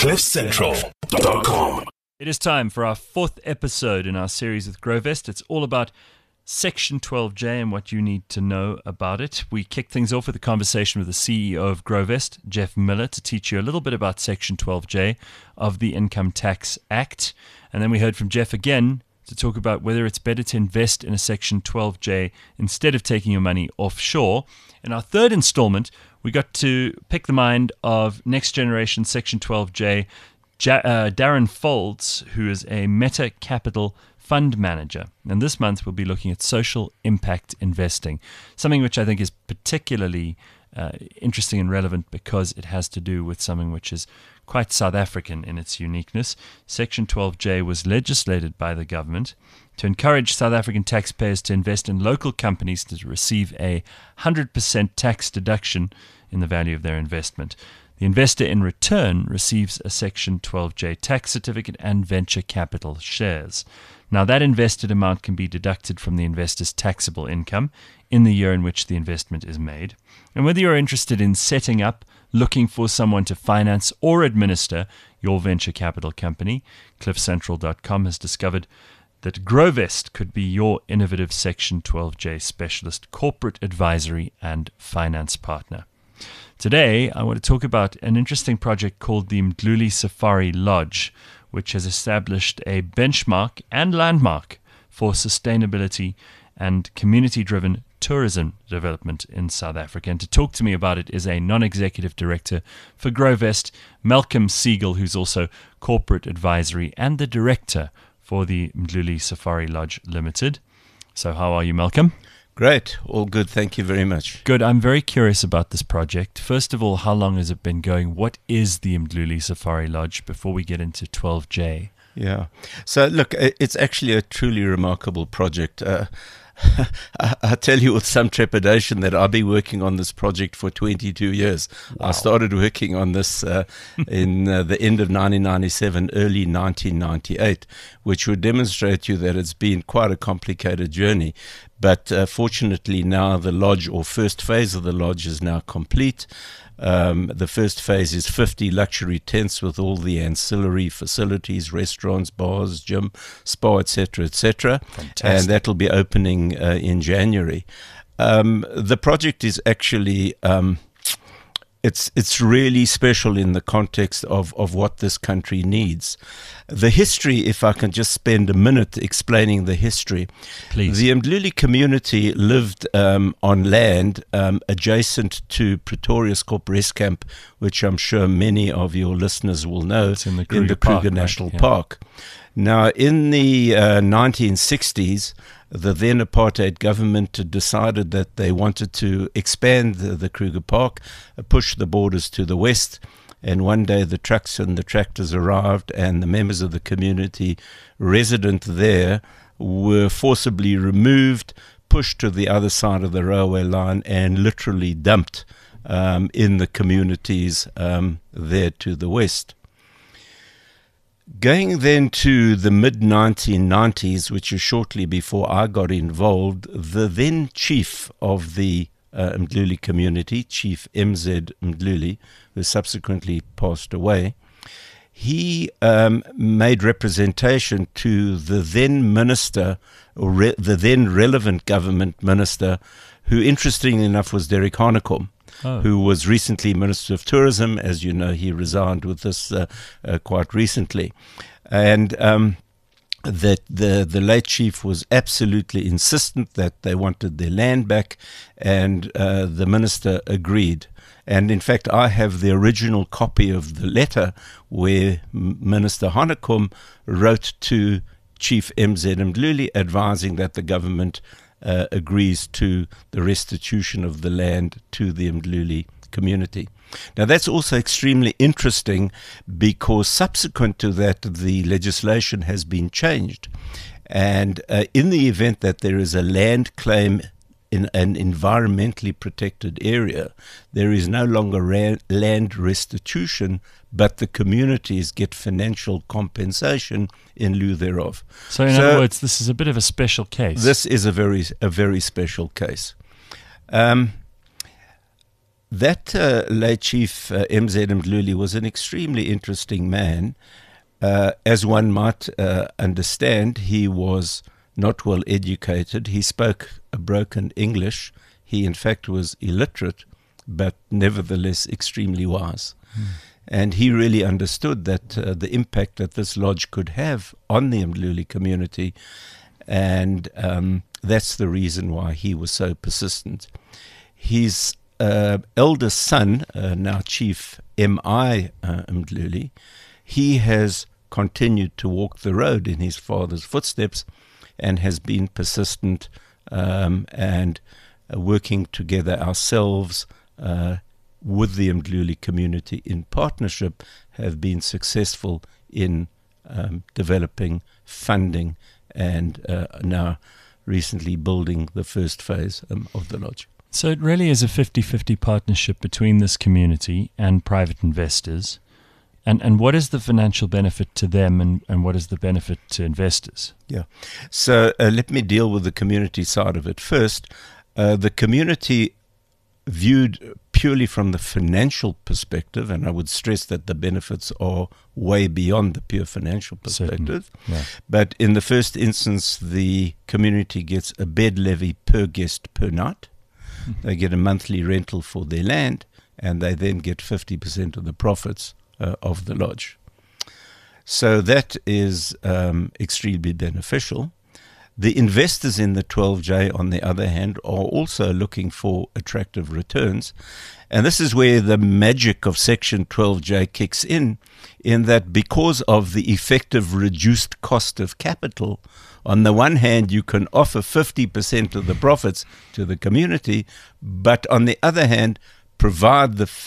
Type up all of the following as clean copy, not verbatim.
CliffCentral.com. It is time for our fourth episode in our series with Grovest. It's all about Section 12J and what you need to know about it. We kick things off with a conversation with the CEO of Grovest, Jeff Miller, to teach you a little bit about Section 12J of the Income Tax Act. And then we heard from Jeff again to talk about whether it's better to invest in a Section 12J instead of taking your money offshore. In our third installment, we got to pick the mind of next generation Section 12J Darren Folds, who is a Meta Capital fund manager. And this month we'll be looking at social impact investing, something which I think is particularly interesting and relevant because it has to do with something which is quite South African in its uniqueness. Section 12J was legislated by the government to encourage South African taxpayers to invest in local companies to receive a 100% tax deduction in the value of their investment. The investor in return receives a Section 12J tax certificate and venture capital shares. Now, that invested amount can be deducted from the investor's taxable income in the year in which the investment is made. And whether you're interested in setting up, looking for someone to finance or administer your venture capital company, CliffCentral.com has discovered that Grovest could be your innovative Section 12J specialist, corporate advisory and finance partner. Today, I want to talk about an interesting project called the Mdluli Safari Lodge, which has established a benchmark and landmark for sustainability and community-driven tourism development in South Africa. And to talk to me about it is a non-executive director for Grovest, Malcolm Siegel, who's also corporate advisory and the director for the Mdluli Safari Lodge Limited. So how are you, Malcolm? Great. All good. Thank you very much. Good. I'm very curious about this project. First of all, how long has it been going? What is the Mdluli Safari Lodge before we get into 12J? Yeah. So, look, it's actually a truly remarkable project. I tell you with some trepidation that I'll be working on this project for 22 years. Wow. I started working on this in the end of 1997, early 1998, which would demonstrate to you that it's been quite a complicated journey. But fortunately now the lodge, or first phase of the lodge, is now complete. The first phase is 50 luxury tents with all the ancillary facilities, restaurants, bars, gym, spa, etc., etc. And that will be opening in January. The project is actually it's really special in the context of what this country needs. The history, if I can just spend a minute explaining the history. Please. The Mdluli community lived on land adjacent to Pretoria's Rest Camp, which I'm sure many of your listeners will know, it's in the Kruger National Park. Now, in the 1960s, the then apartheid government decided that they wanted to expand the Kruger Park, push the borders to the west. And one day the trucks and the tractors arrived, and the members of the community resident there were forcibly removed, pushed to the other side of the railway line, and literally dumped in the communities there to the west. Going then to the mid-1990s, which is shortly before I got involved, the then chief of the Mdluli community, Chief MZ Mdluli, who subsequently passed away, he made representation to the then minister, or the then relevant government minister, who interestingly enough was Derek Hanekom. Who was recently Minister of Tourism. As you know, he resigned with us quite recently. And that the late chief was absolutely insistent that they wanted their land back, and the minister agreed. And in fact, I have the original copy of the letter where Minister Hanekom wrote to Chief MZ Mdluli advising that the government agrees to the restitution of the land to the Mdluli community. Now, that's also extremely interesting because subsequent to that, the legislation has been changed. And in the event that there is a land claim in an environmentally protected area, there is no longer land restitution, but the communities get financial compensation in lieu thereof. So in other words, this is a bit of a special case. This is a very special case. That late chief, MZ Mdluli, was an extremely interesting man. As one might understand, he was not well educated. He spoke a broken English. He, in fact, was illiterate, but nevertheless extremely wise. And he really understood that the impact that this lodge could have on the Mdluli community, and that's the reason why he was so persistent. His eldest son, now Chief M.I. Mdluli, he has continued to walk the road in his father's footsteps and has been persistent and working together ourselves with the Mdluli community in partnership, have been successful in developing, funding, and now recently building the first phase of the lodge. So it really is a 50-50 partnership between this community and private investors. And what is the financial benefit to them, and what is the benefit to investors? Yeah. So let me deal with the community side of it first. The community, viewed purely from the financial perspective, and I would stress that the benefits are way beyond the pure financial perspective. Yeah. But in the first instance, the community gets a bed levy per guest per night. They get a monthly rental for their land, and they then get 50% of the profits of the lodge. So that is extremely beneficial. The investors in the 12J, on the other hand, are also looking for attractive returns. And this is where the magic of Section 12J kicks in that because of the effective reduced cost of capital, on the one hand, you can offer 50% of the profits to the community, but on the other hand, provide the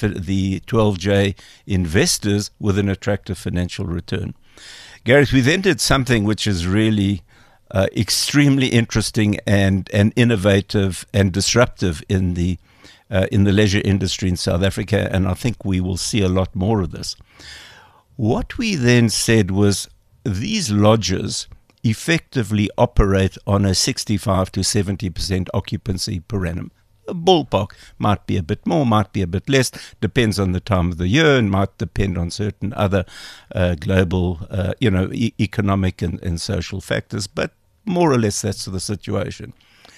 12J investors with an attractive financial return. Gareth, we then did something which is really extremely interesting and innovative and disruptive in the leisure industry in South Africa, and I think we will see a lot more of this. What we then said was these lodges effectively operate on a 65 to 70% occupancy per annum. A ballpark might be a bit more, might be a bit less, depends on the time of the year, and might depend on certain other global, economic and social factors, but more or less that's the situation.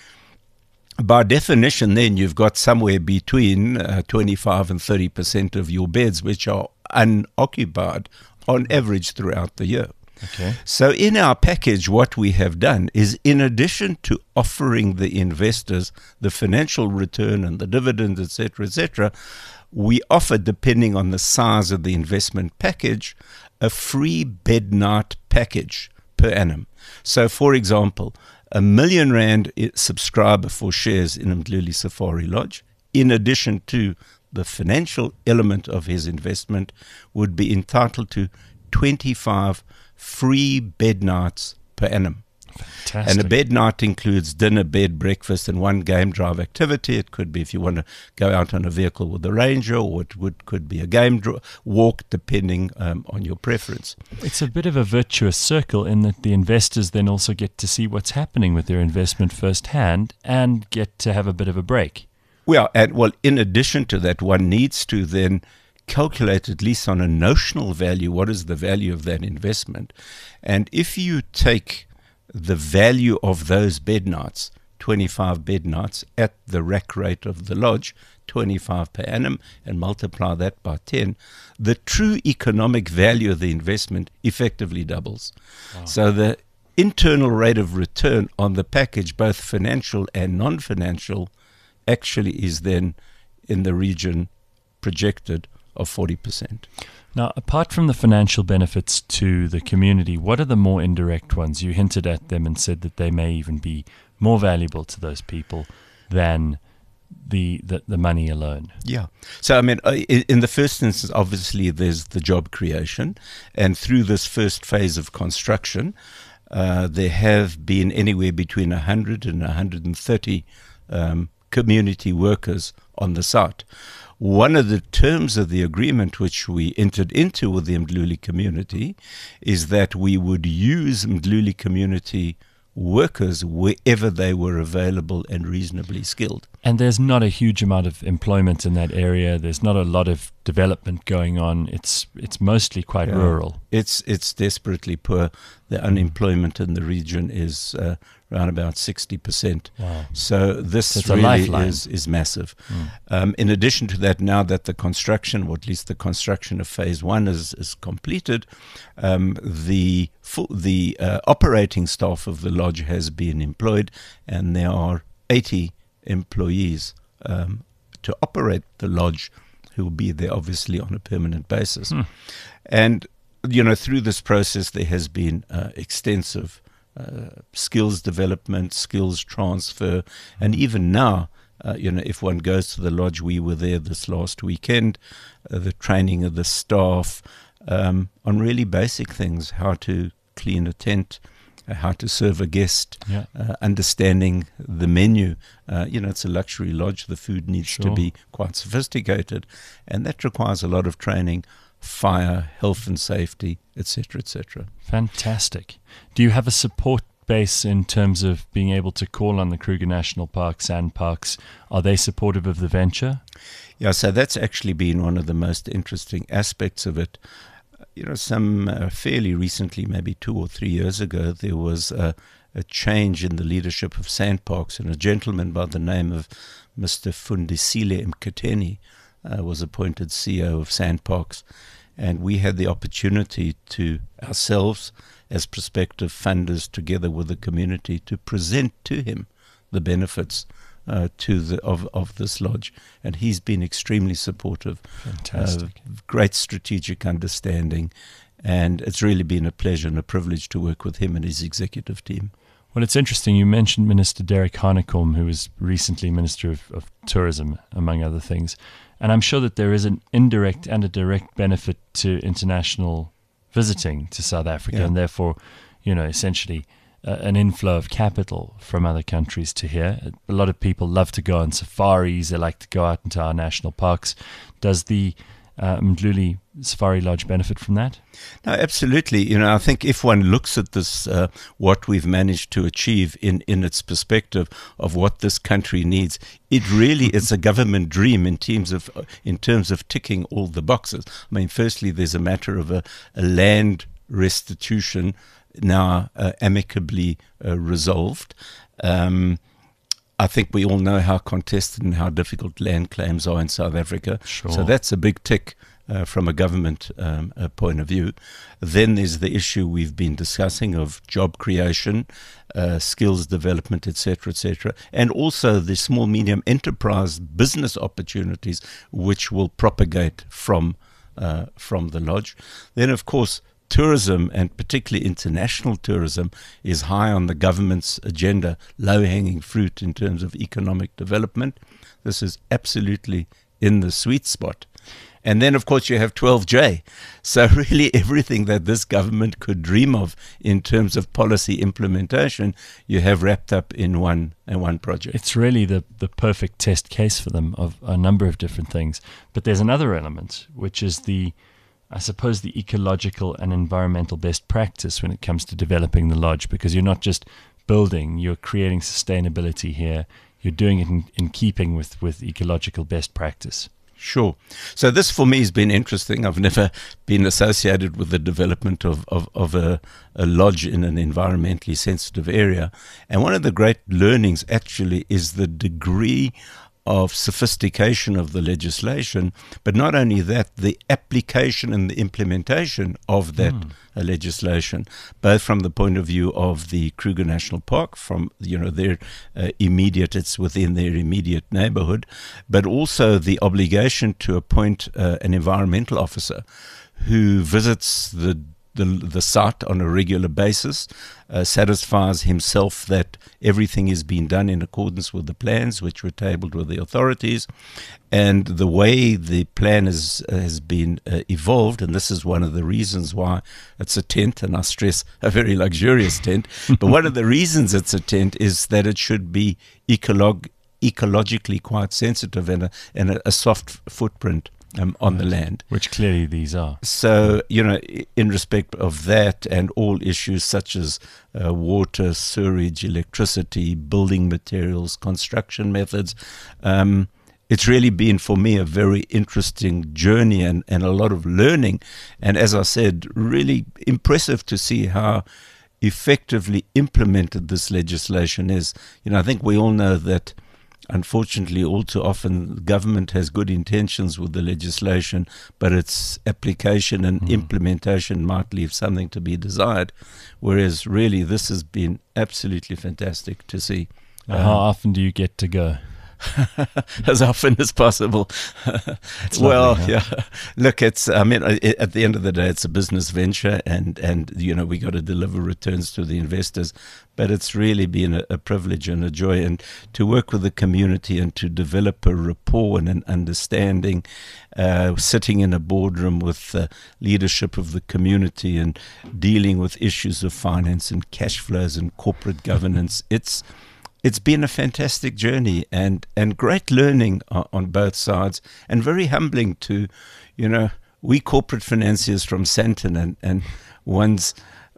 By definition, then, you've got somewhere between 25 and 30% of your beds which are unoccupied on average throughout the year. Okay. So in our package, what we have done is, in addition to offering the investors the financial return and the dividends, etc., we offer, depending on the size of the investment package, a free bed night package per annum. So, for example, R1 million subscriber for shares in Mdluli Safari Lodge, in addition to the financial element of his investment, would be entitled to 25 free bed nights per annum. Fantastic. And a bed night includes dinner, bed, breakfast, and one game drive activity. It could be if you want to go out on a vehicle with a ranger, or it could be a game walk, depending on your preference. It's a bit of a virtuous circle in that the investors then also get to see what's happening with their investment firsthand and get to have a bit of a break. Well, in addition to that, one needs to then calculate, at least on a notional value, what is the value of that investment. And if you take the value of those bed nights, 25 bed nights at the rack rate of the lodge, 25 per annum, and multiply that by 10, the true economic value of the investment effectively doubles. Wow. So the internal rate of return on the package, both financial and non-financial, actually is then in the region projected of 40%. Now, apart from the financial benefits to the community, what are the more indirect ones? You hinted at them and said that they may even be more valuable to those people than the money alone. Yeah. So, I mean, in the first instance, obviously, there's the job creation. And through this first phase of construction, there have been anywhere between 100 and 130 community workers on the site. One of the terms of the agreement which we entered into with the Mdluli community is that we would use Mdluli community workers wherever they were available and reasonably skilled. And there's not a huge amount of employment in that area. There's not a lot of development going on. It's mostly quite rural. It's desperately poor. The unemployment in the region is around about 60%. Wow. So this really is massive. In addition to that, now that the construction, or at least the construction of phase 1 is completed, the operating staff of the lodge has been employed, and there are 80 employees to operate the lodge who will be there obviously on a permanent basis. And, through this process there has been extensive skills development, skills transfer, and even now, if one goes to the lodge, we were there this last weekend, the training of the staff on really basic things, how to clean a tent, how to serve a guest, understanding the menu. It's a luxury lodge. The food needs to be quite sophisticated, and that requires a lot of training, fire, health and safety, etc., etc. Fantastic. Do you have a support base in terms of being able to call on the Kruger National Park, SANParks? Are they supportive of the venture? Yeah, so that's actually been one of the most interesting aspects of it. Fairly recently, maybe 2 or 3 years ago, there was a change in the leadership of SANParks, and a gentleman by the name of Mr. Fundisile Mketeni was appointed CEO of SANParks, and we had the opportunity to ourselves, as prospective funders, together with the community, to present to him the benefits of this lodge, and he's been extremely supportive. Fantastic. Great strategic understanding, and it's really been a pleasure and a privilege to work with him and his executive team. Well, it's interesting. You mentioned Minister Derek Hanekom, who was recently Minister of Tourism, among other things, and I'm sure that there is an indirect and a direct benefit to international visiting to South Africa, and therefore, essentially an inflow of capital from other countries to here. A lot of people love to go on safaris. They like to go out into our national parks. Does the Mdluli Safari Lodge benefit from that? No, absolutely. I think if one looks at this, what we've managed to achieve in its perspective of what this country needs, it really is a government dream in terms of ticking all the boxes. I mean, firstly, there's a matter of a land restitution now amicably resolved. I think we all know how contested and how difficult land claims are in South Africa. Sure. So that's a big tick from a government point of view. Then there's the issue we've been discussing of job creation, skills development, etc., etc., and also the small medium enterprise business opportunities which will propagate from the lodge. Then, of course, tourism, and particularly international tourism, is high on the government's agenda, low-hanging fruit in terms of economic development. This is absolutely in the sweet spot. And then, of course, you have 12J. So really everything that this government could dream of in terms of policy implementation, you have wrapped up in one project. It's really the perfect test case for them of a number of different things. But there's another element, which is the ecological and environmental best practice when it comes to developing the lodge, because you're not just building, you're creating sustainability here. You're doing it in keeping with ecological best practice. Sure. So this for me has been interesting. I've never been associated with the development of a lodge in an environmentally sensitive area. And one of the great learnings actually is the degree of sophistication of the legislation, but not only that, the application and the implementation of that legislation, both from the point of view of the Kruger National Park, from their it's within their immediate neighborhood, but also the obligation to appoint an environmental officer who visits the site on a regular basis, satisfies himself that everything is being done in accordance with the plans which were tabled with the authorities, and the way the plan has been evolved. And this is one of the reasons why it's a tent, and I stress a very luxurious tent. But one of the reasons it's a tent is that it should be ecologically quite sensitive and a soft footprint on the land. Which clearly these are. So, in respect of that and all issues such as water, sewerage, electricity, building materials, construction methods, it's really been for me a very interesting journey and a lot of learning. And as I said, really impressive to see how effectively implemented this legislation is. I think we all know that unfortunately, all too often, government has good intentions with the legislation, but its application and implementation might leave something to be desired. Whereas, really, this has been absolutely fantastic to see. How often do you get to go? As often as possible. Lovely, yeah. Look, at the end of the day, it's a business venture, and we got to deliver returns to the investors. But it's really been a privilege and a joy, and to work with the community and to develop a rapport and an understanding, sitting in a boardroom with the leadership of the community and dealing with issues of finance and cash flows and corporate governance. It's been a fantastic journey and great learning on both sides, and very humbling to, we corporate financiers from Sandton, and one's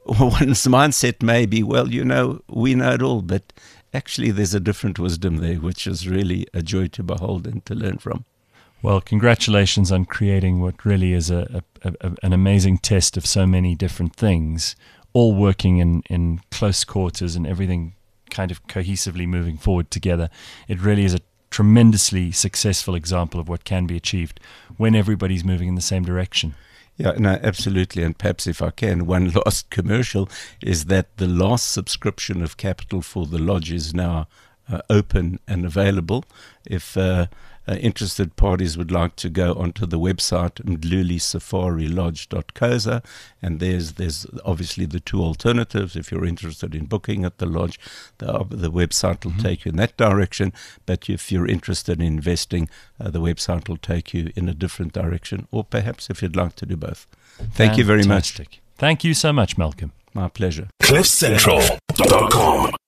mindset may be, well, we know it all, but actually there's a different wisdom there, which is really a joy to behold and to learn from. Well, congratulations on creating what really is an amazing test of so many different things, all working in close quarters and everything kind of cohesively moving forward together. It really is a tremendously successful example of what can be achieved when everybody's moving in the same direction. Yeah, no, absolutely. And perhaps if I can, one last commercial is that the last subscription of capital for the lodge is now open and available. If interested parties would like to go onto the website mdlulisafarilodge.coza, and there's obviously the two alternatives. If you're interested in booking at the lodge, the website will take you in that direction, but if you're interested in investing, the website will take you in a different direction, or perhaps if you'd like to do both. Thank you very much. Thank you so much, Malcolm. My pleasure. CliffCentral.com